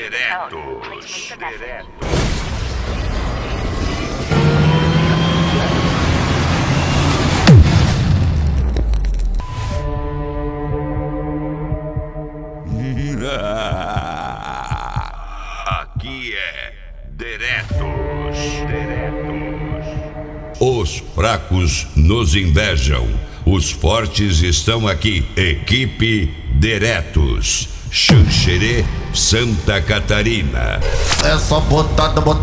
Diretos. Aqui é Diretos. Os fracos nos invejam, os fortes estão aqui. Equipe Diretos, Xanxerê, Santa Catarina. É só botada no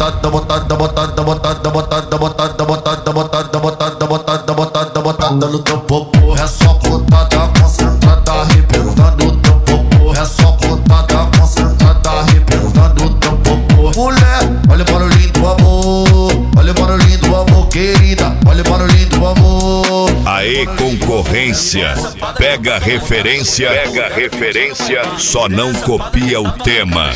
teu popô. É só botada concentrada, arrebentando o teu popô. É só botada concentrada, arrebentando o teu popô. Mulher, olha o barulhinho do amor. Olha o barulhinho do amor, querida. Olha o barulhinho do amor. Aê, concorrência, pega referência, só não copia o tema.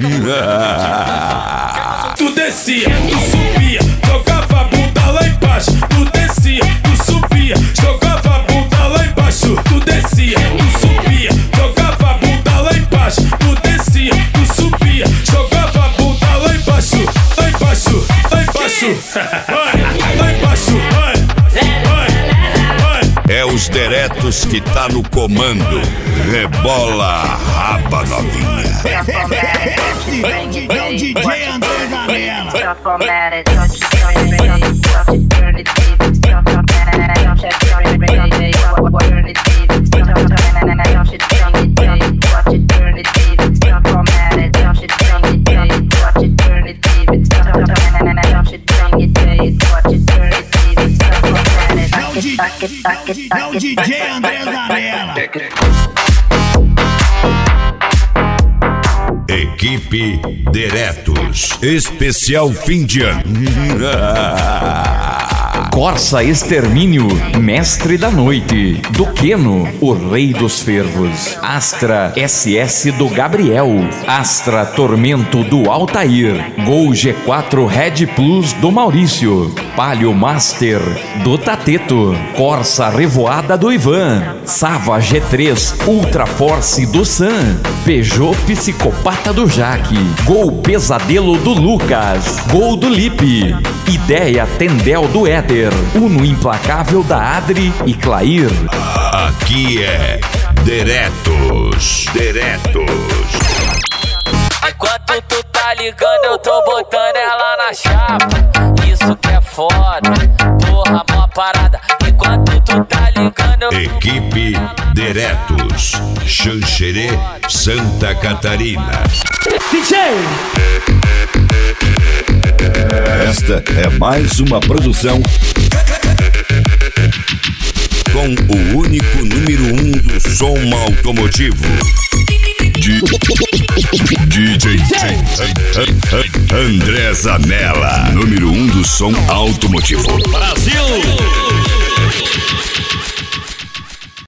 Tu descia, tu subia, jogava a bunda lá embaixo. Tu descia, tu subia, jogava a bunda lá embaixo. Tu descia, tu subia, jogava a bunda lá embaixo. Tu descia, tu subia, jogava a bunda lá embaixo. Lá embaixo, lá embaixo, lá embaixo, É os Diretos que tá no comando. Rebola a raba novinha. É o DJ André Zanella. É o DJ André Zanella. Equipe Diretos, especial fim de ano. Corsa Extermínio, mestre da noite. Duqueno, o rei dos fervos. Astra SS do Gabriel. Astra Tormento do Altair. Gol G4 Red Plus do Maurício. Palio Master do Tateto. Corsa Revoada do Ivan. Sava G3 Ultra Force do Sam. Peugeot Psicopata do Jaque. Gol Pesadelo do Lucas. Gol do Lipe. Ideia Tendel do Éder. Uno Implacável da Adri e Clair. Aqui é Diretos. Enquanto tu tá ligando, eu tô botando ela na chapa. Isso que é foda, porra, mó parada. Enquanto tu tá ligando, Equipe Diretos, Xanxerê, Santa Catarina. Esta é mais uma produção com o único número 1 do som automotivo. DJ André Zanella, número 1 do som automotivo. Brasil!